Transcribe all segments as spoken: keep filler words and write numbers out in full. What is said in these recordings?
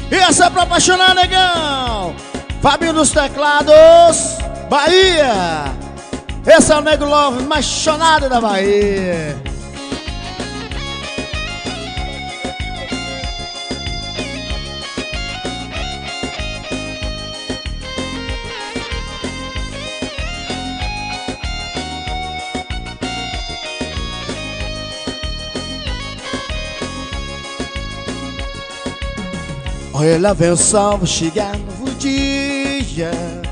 E essa é pra apaixonar, negão. Fabinho dos Teclados, Bahia. Esse é o Nego Love mais chonado da Bahia. Olha, lá vem o sol, vou chegar no novo dia.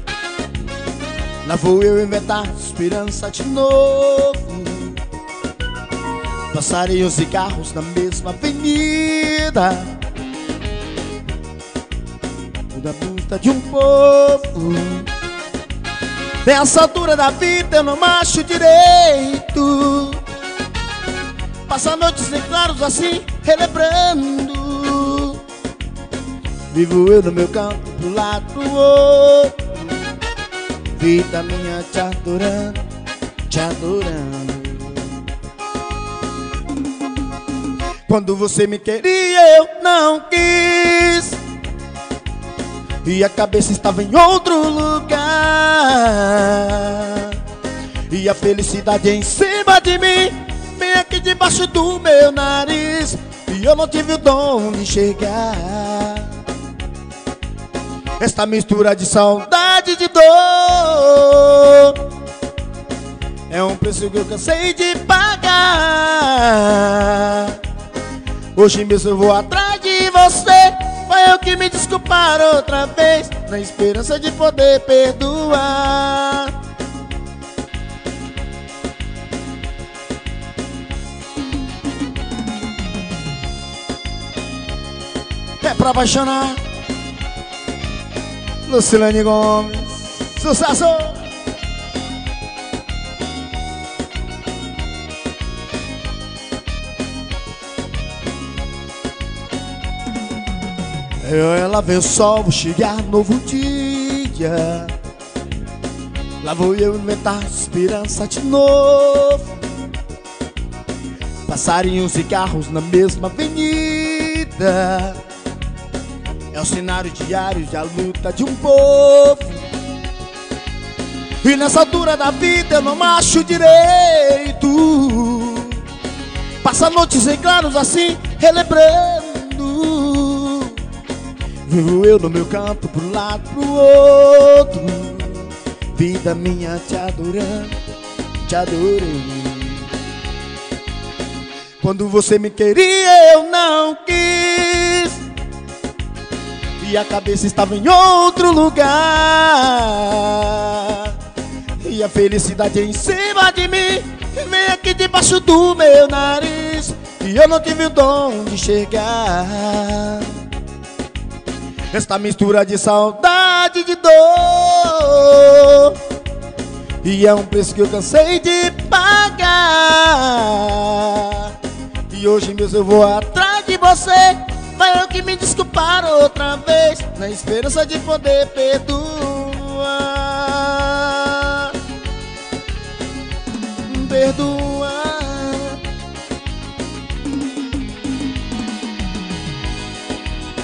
Lá vou eu inventar esperança de novo. Passarinhos e carros na mesma avenida. Toda a luta de um povo. Nessa altura da vida eu não acho direito. Passa noites em claros assim, relembrando. Vivo eu no meu canto, pro lado, pro outro. Vida minha te adorando, te adorando. Quando você me queria eu não quis. E a cabeça estava em outro lugar. E a felicidade em cima de mim, bem aqui debaixo do meu nariz. E eu não tive o dom de chegar. Esta mistura de saudade e de dor é um preço que eu cansei de pagar. Hoje mesmo eu vou atrás de você. Foi eu que me desculpar outra vez, na esperança de poder perdoar. É pra apaixonar, Lucilene Gomes, sucesso! Ela vem o sol, vou chegar novo dia. Lá vou eu inventar esperança de novo. Passarinhos e carros na mesma avenida. É o cenário diário da luta de um povo. E nessa altura da vida eu não acho direito. Passa noites em claros assim, relembrando. Vivo eu no meu canto, pro lado, pro outro. Vida minha te adorando, te adorei. Quando você me queria eu não quis. E a cabeça estava em outro lugar. E a felicidade em cima de mim, vem aqui debaixo do meu nariz. E eu não tive o dom de chegar. Esta mistura de saudade e de dor, e é um preço que eu cansei de pagar. E hoje mesmo eu vou atrás de você. Vai eu que me desculpar outra vez, na esperança de poder perdoar. Perdoar.